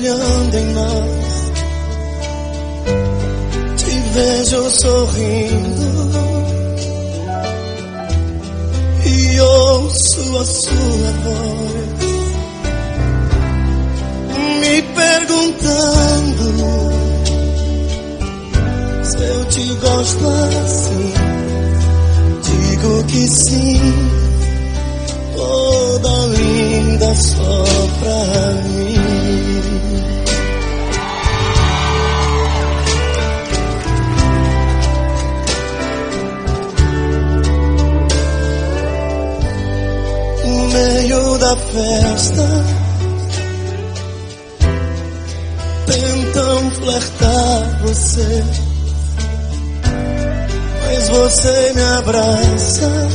brilhando em nós. Te vejo sorrindo e ouço a sua voz me perguntando se eu te gosto assim. Digo que sim, toda linda só pra mim. No meio da festa tentam flertar você, mas você me abraça,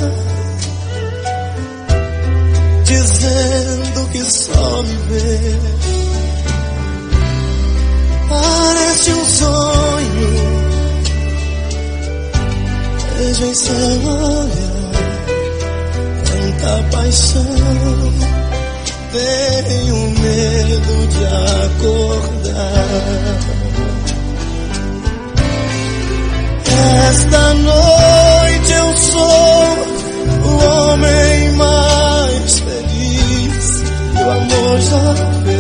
dizendo que só me vê. Parece um sonho, vejo em seu olhar tanta paixão. Tenho medo de acordar. Esta noite eu sou o homem mais feliz que o amor já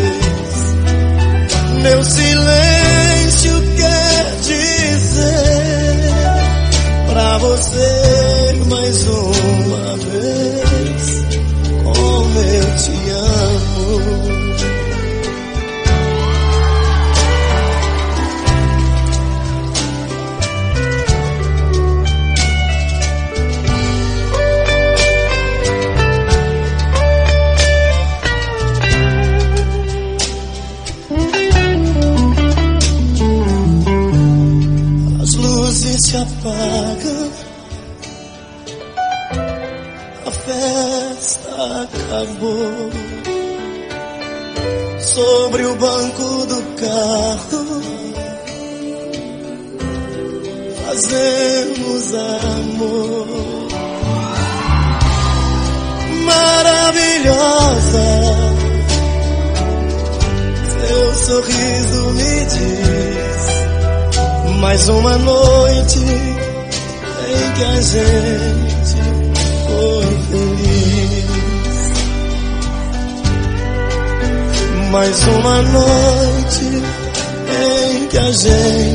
fez. Meu silêncio quer dizer pra você mais uma vez como eu te amo. Se apaga, a festa acabou. Sobre o banco do carro fazemos amor. Maravilhosa, seu sorriso me diz mais uma noite em que a gente foi feliz. Mais uma noite em que a gente